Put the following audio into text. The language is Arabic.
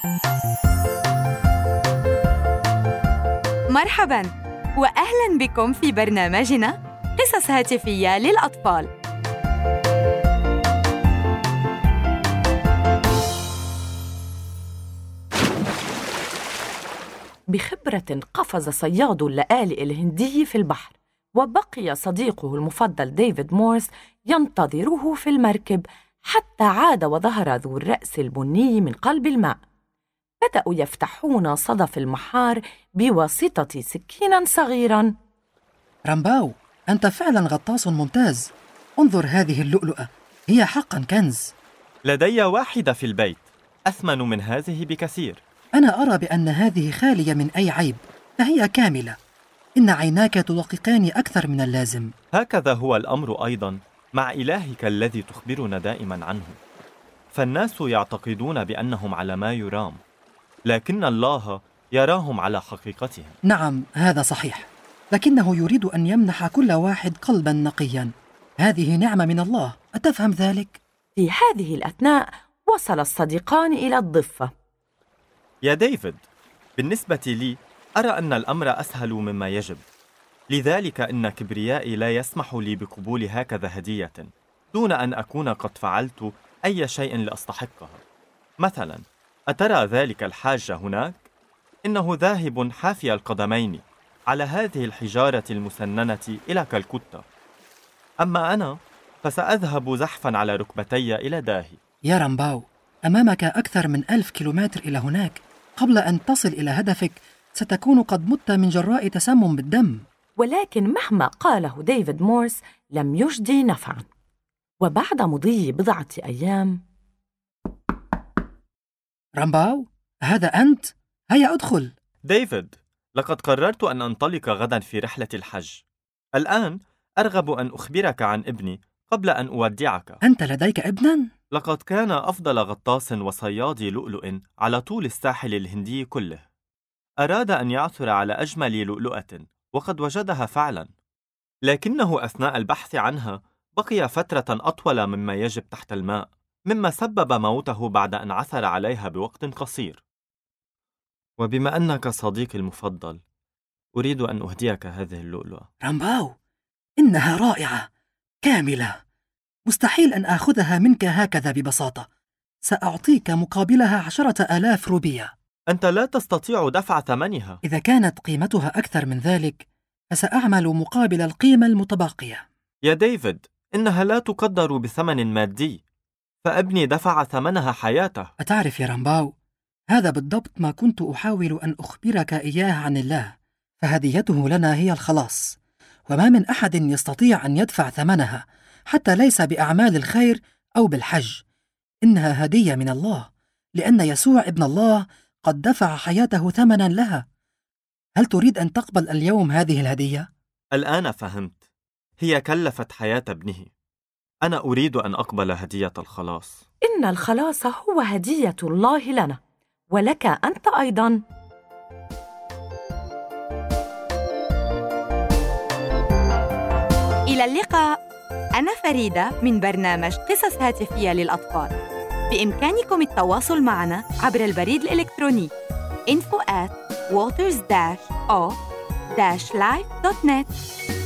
مرحباً وأهلاً بكم في برنامجنا قصص هاتفية للأطفال. بخبرة قفز صياد اللآلئ الهندي في البحر، وبقي صديقه المفضل ديفيد مورس ينتظره في المركب حتى عاد وظهر ذو الرأس البني من قلب الماء. بدأوا يفتحون صدف المحار بواسطة سكين صغير. رامباو، أنت فعلا غطاس ممتاز. انظر هذه اللؤلؤة، هي حقا كنز. لدي واحدة في البيت أثمن من هذه بكثير. أنا أرى بأن هذه خالية من أي عيب، فهي كاملة. إن عيناك تدققان أكثر من اللازم. هكذا هو الأمر أيضا مع إلهك الذي تخبرنا دائما عنه. فالناس يعتقدون بأنهم على ما يرام، لكن الله يراهم على حقيقتهم. نعم، هذا صحيح، لكنه يريد أن يمنح كل واحد قلبا نقيا. هذه نعمة من الله، أتفهم ذلك؟ في هذه الأثناء وصل الصديقان إلى الضفة. يا ديفيد، بالنسبة لي أرى أن الأمر أسهل مما يجب، لذلك إن كبريائي لا يسمح لي بقبول هكذا هدية دون أن أكون قد فعلت أي شيء لأستحقها. مثلا، أترى ذلك الحاج هناك؟ إنه ذاهب حافي القدمين على هذه الحجارة المسننة إلى كالكوتا، أما أنا فسأذهب زحفا على ركبتي إلى داهي. يا رامباو، أمامك أكثر من 1000 كيلومتر إلى هناك. قبل أن تصل إلى هدفك ستكون قد مت من جراء تسمم بالدم. ولكن مهما قاله ديفيد مورس لم يجدي نفعا. وبعد مضي بضعة أيام. رامباو، هذا أنت؟ هيا أدخل. ديفيد، لقد قررت أن أنطلق غدا في رحلة الحج. الآن أرغب أن أخبرك عن ابني قبل أن أودعك. أنت لديك ابناً؟ لقد كان أفضل غطاس وصياد لؤلؤ على طول الساحل الهندي كله. أراد أن يعثر على أجمل لؤلؤة، وقد وجدها فعلا، لكنه أثناء البحث عنها بقي فترة أطول مما يجب تحت الماء، مما سبب موته بعد أن عثر عليها بوقت قصير. وبما أنك صديقي المفضل، أريد أن أهديك هذه اللؤلؤة. رامباو، إنها رائعة كاملة. مستحيل أن آخذها منك هكذا ببساطة. سأعطيك مقابلها 10,000 روبية. أنت لا تستطيع دفع ثمنها. إذا كانت قيمتها أكثر من ذلك فسأعمل مقابل القيمة المتبقية. يا ديفيد، إنها لا تقدر بثمن مادي، فابني دفع ثمنها حياته. أتعرف يا رامباو، هذا بالضبط ما كنت أحاول أن أخبرك إياه عن الله، فهديته لنا هي الخلاص، وما من أحد يستطيع أن يدفع ثمنها، حتى ليس بأعمال الخير أو بالحج. إنها هدية من الله، لأن يسوع ابن الله قد دفع حياته ثمنا لها. هل تريد أن تقبل اليوم هذه الهدية؟ الآن فهمت، هي كلفت حياة ابنه. أنا أريد أن أقبل هدية الخلاص. إن الخلاص هو هدية الله لنا، ولك أنت أيضاً. إلى اللقاء. أنا فريدة من برنامج قصص هاتفية للأطفال. بإمكانكم التواصل معنا عبر البريد الإلكتروني info@waters-o-life.net.